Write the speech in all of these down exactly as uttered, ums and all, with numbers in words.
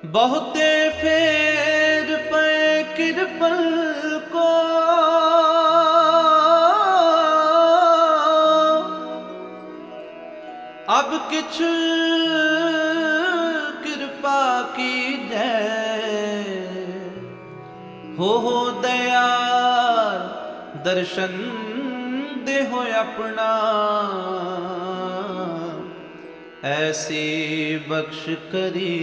बहुते फेर पे कृपल को अब किछ कृपा की जय हो हो दयाल दर्शन दे हो अपना ऐसी बख्श करी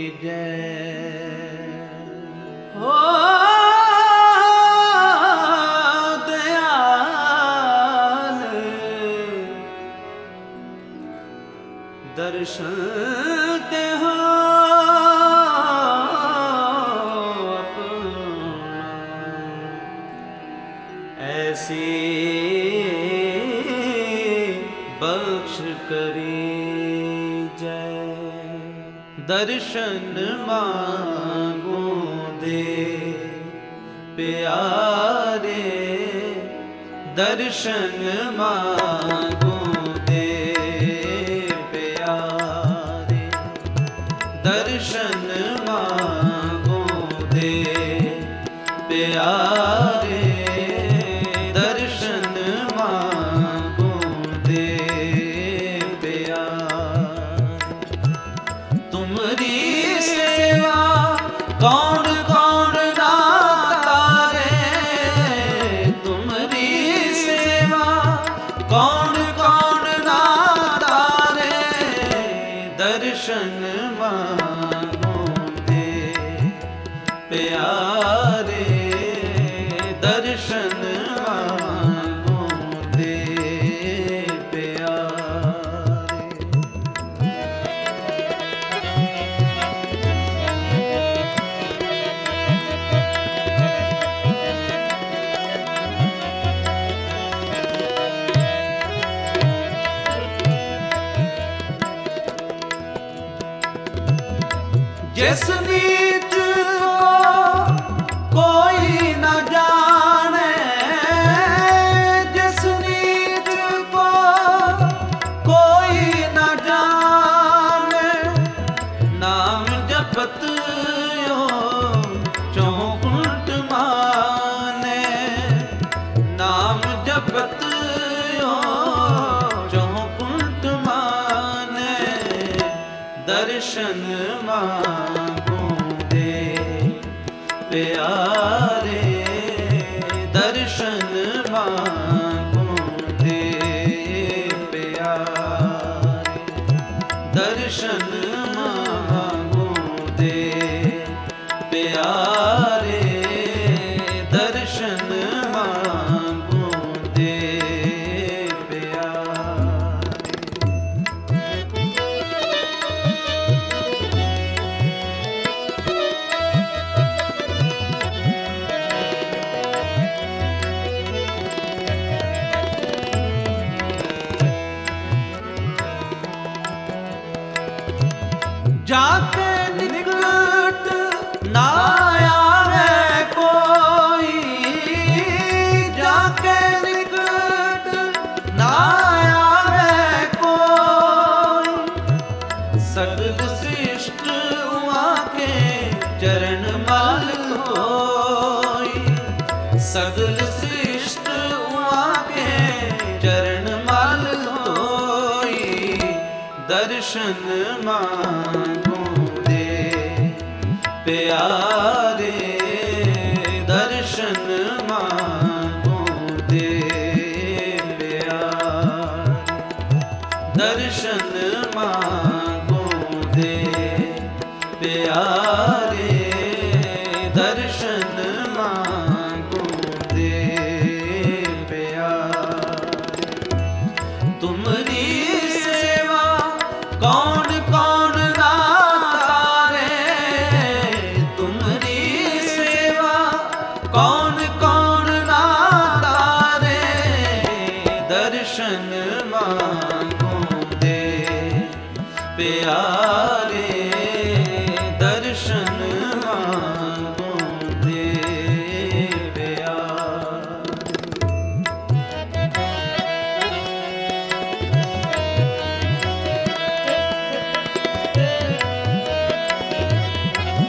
जय हो दयाल दर्शन दे हो अपना ऐसी बख्श करी दर्शन मांगो दे प्यारे दर्शन मांगो दे प्यारे दर्शन मांगो दे प्यारे दर्शन मांगो दे तुम्हारी सेवा कौन कौन ना तारे तुम्हारी सेवा कौन कौन ना तारे दर्शन मांगो दे प्यारे दर्शन मांगो दे जिस नीत को कोई न जाने जिस नीत को कोई न जाने नाम जपत यो चौकुंट माने नाम जपत यो चौकुंट माने दर्शन मांगो दे प्यारे दर्शन मांगो दे प्यारे दर्शन मांगो दे प्यारे दर्शन मांगो दे जाके निकट ना आवे कोई जाके निकट ना आवे कोई सगल सृष्ट के चरण मल होई सगल सृष्ट के चरण मल होई दर्शन मांगो दे प्यारे दर्शन मांगो दे प्यारे दर्शन मांगो दे प्यारे दर्शन मांगो दे प्यारे तुम्हारी सेवा कौन कौन ना तारे तुम्हारी सेवा कौन कौन ना तारे दर्शन मांगो दे प्यारे दर्शन मांगो दे प्यारे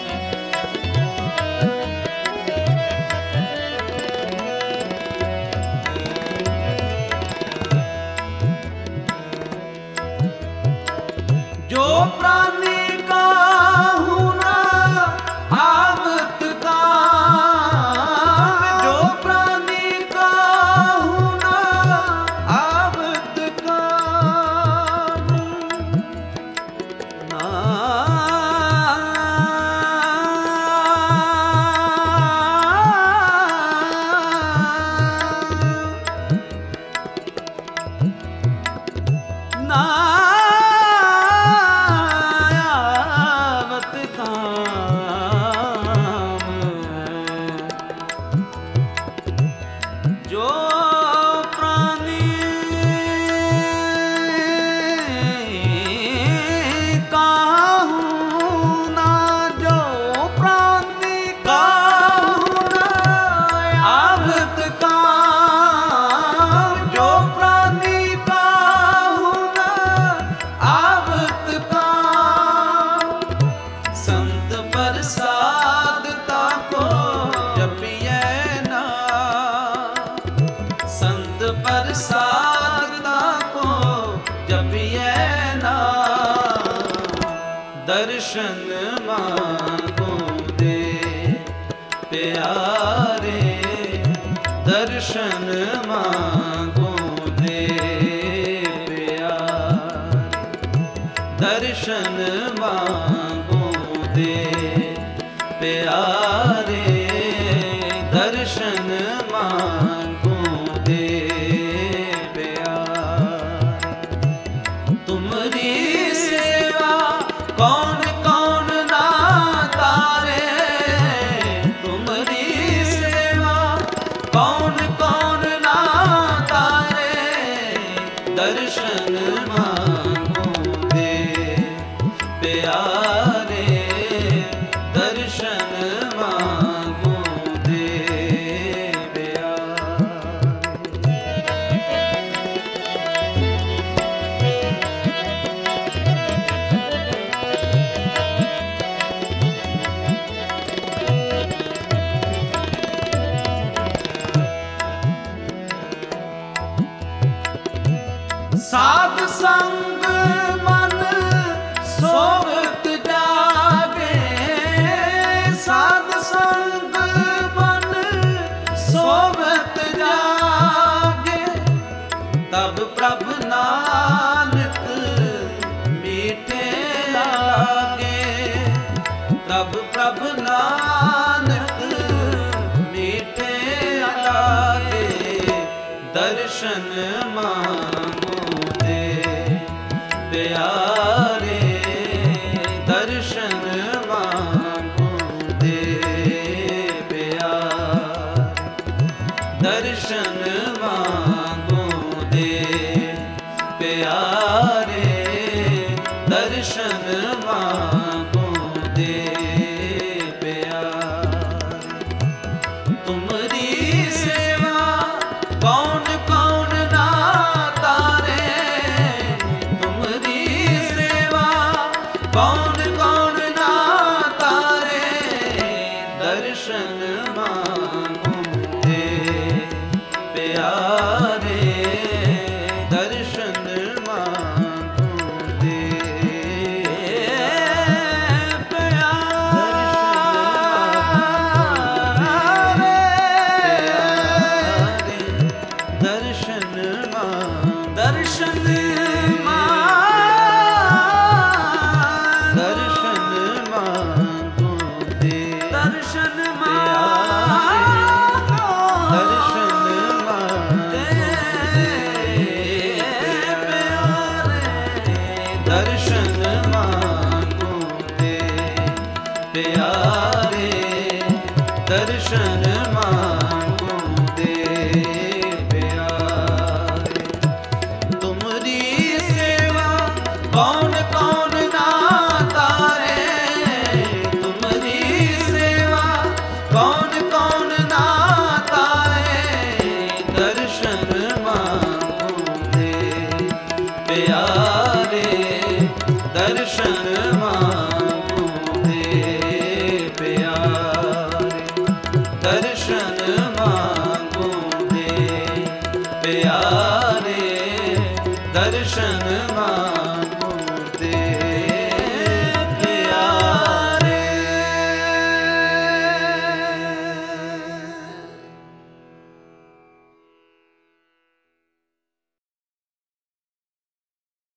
जो प्राणी काहू ना, जो प्राणी काहू ना आवत काम, जो प्राणी काहू ना आवत काम। संत प्रसाद ताको जपिए ना, संत प्रसाद ताको जपिए ना। दर्शन मांगो दे प्यारे, दर्शन मांगो दे प्यारे, दर्शन मांगो दे प्यारे, दर्शन मांगो दे प्यारे। तुमरी सेवा कौन कौन ना तारे, तुमरी सेवा कौन कौन ना तारे। दर्शन मांगो दे प्यारे, दर्शन मांगो दे साध संग मन सोवत जागे, साध संग मन सोवत जागे। तब प्रभ नानक मीठे लागे, तब प्रभ नानक मीठे लागे। दर्शन मांगो दे प्यारे, दर्शन मांगो दे प्यारे, दर्शन मांगो दे प्यारे, दर्शन मांगो दे प्यारे। तुमरी सेवा कौन कौन ना तारे, तुमरी सेवा कौन कौन ना तारे। दर्शन मांगो दे प्यारे, दर्शन मांगो दे प्यारे, दर्शन मांगो, दर्शन मांगो, दर्शन मांगो दे, दर्शन मांगो, दर्शन मांगो दे प्यारे, दर्शन मांगो दे प्यारे, दर्शन मांगो दे प्यारे। तुमरी सेवा कौन कौन ना तारे, तुमरी सेवा कौन कौन ना तारे। दर्शन मांगो दे प्यारे, दर्शन मांगो दे प्यारे, दर्शन मांगो दे प्यारे, दर्शन मांगो